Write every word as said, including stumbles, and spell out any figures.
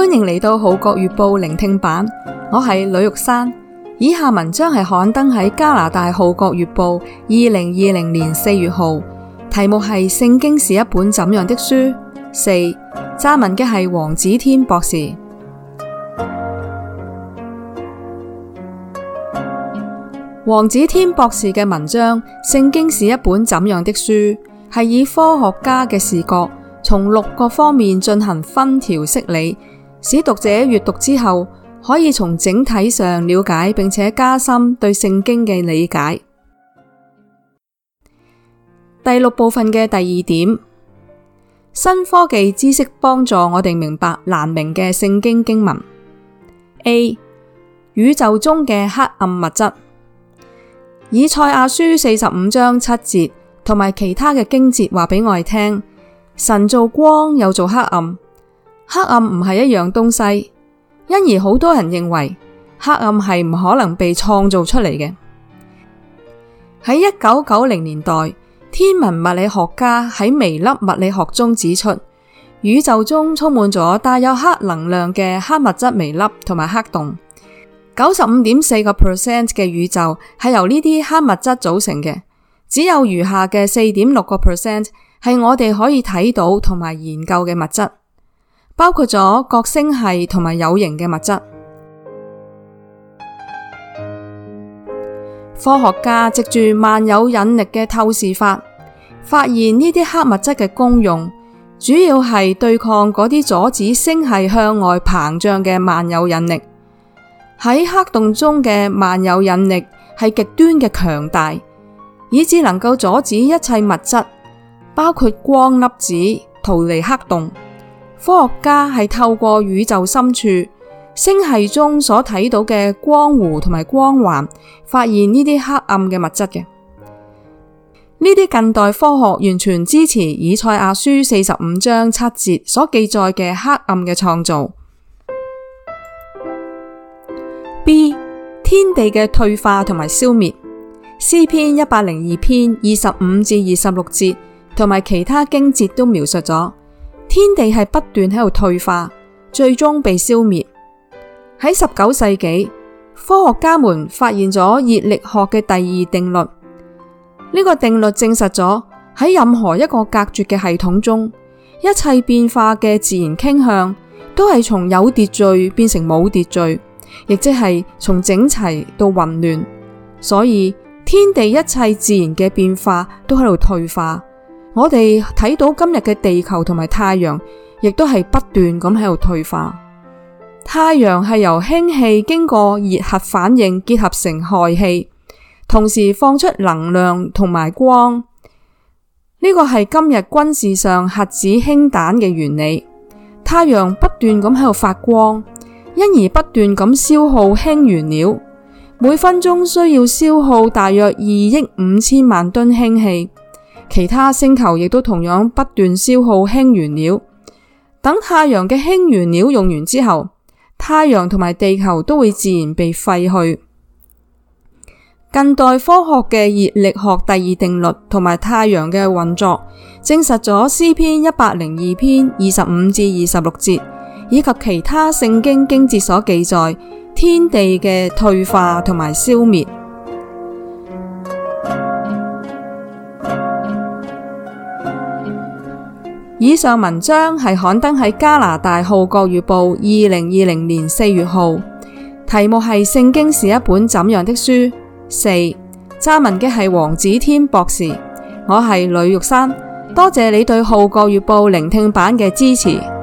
歡迎嚟到《號角月報》聆聽版，我係呂玉珊。以下文章係刊登喺加拿大《號角月報》二零二零年四月號，題目係《聖經是一本怎樣的書》。四，撰文嘅係黃子天博士。黃子天博士嘅文章《聖經是一本怎樣的書》係以科學家嘅視角，從六個方面進行分條析理，使讀者閱讀之後可以從整體上了解並且加深對聖經嘅理解。第六部分嘅第二點，新科技知識幫助我哋明白難明嘅聖經經文。A. 宇宙中嘅黑暗物質。以賽亞書四十五章七節同埋其他嘅經節話俾我哋聽，神造光又造黑暗，黑暗唔係一樣東西，因而好多人認為黑暗係唔可能被創造出嚟嘅。喺一九九零年代，天文物理學家喺微粒物理學中指出，宇宙中充滿咗帶有黑能量嘅黑物質微粒同埋黑洞。九十五點四個 percent 嘅宇宙係由呢啲黑物質組成嘅，只有餘下嘅四點六個 percent 係我哋可以睇到同埋研究嘅物質，包括咗各星系同埋有形嘅物質。科學家藉住萬有引力嘅透視法，發現呢啲黑物質嘅功用，主要係對抗嗰啲阻止星系向外膨脹嘅萬有引力。喺黑洞中嘅萬有引力係極端嘅強大，以致能夠阻止一切物質，包括光粒子逃離黑洞。科學家係透過宇宙深處星系中所睇到嘅光弧同埋光環，發現呢啲黑暗嘅物質嘅。呢啲近代科學完全支持以賽亞書四十五章七節所記載嘅黑暗嘅創造。B. 天地嘅退化同埋消滅。詩篇一百零二篇二十五至二十六節同埋其他經節都描述咗天地係不斷喺度退化，最終被消滅。喺十九世紀，科學家們發現咗熱力學嘅第二定律。呢、這個定律證實咗喺任何一個隔絕嘅系統中，一切變化嘅自然傾向都係從有秩序變成冇秩序，亦即係從整齊到混亂。所以天地一切自然嘅變化都喺度退化。我哋睇到今日嘅地球同埋太陽，亦都係不斷咁喺度退化。太陽係由氫氣經過熱核反應結合成氦氣，同時放出能量同埋光。呢個係今日軍事上核子氫彈嘅原理。太陽不斷咁喺度發光，因而不斷咁消耗氫原料，每分鐘需要消耗大約二億五千萬噸氫氣。其他星球亦都同樣不斷消耗氫原料。等太陽嘅氫原料用完之後，太陽同埋地球都會自然被廢去。近代科學嘅熱力學第二定律同埋太陽嘅運作，證實咗詩篇一百零二篇二十五至二十六節以及其他聖經經節所記載天地嘅退化同埋消滅。以上文章係刊登喺加拿大《號角月報》二零二零年四月號，題目係《聖經是一本怎樣的書》。四，撰文嘅係黃子天博士，我係呂玉珊，多謝你對《號角月報》聆聽版嘅支持。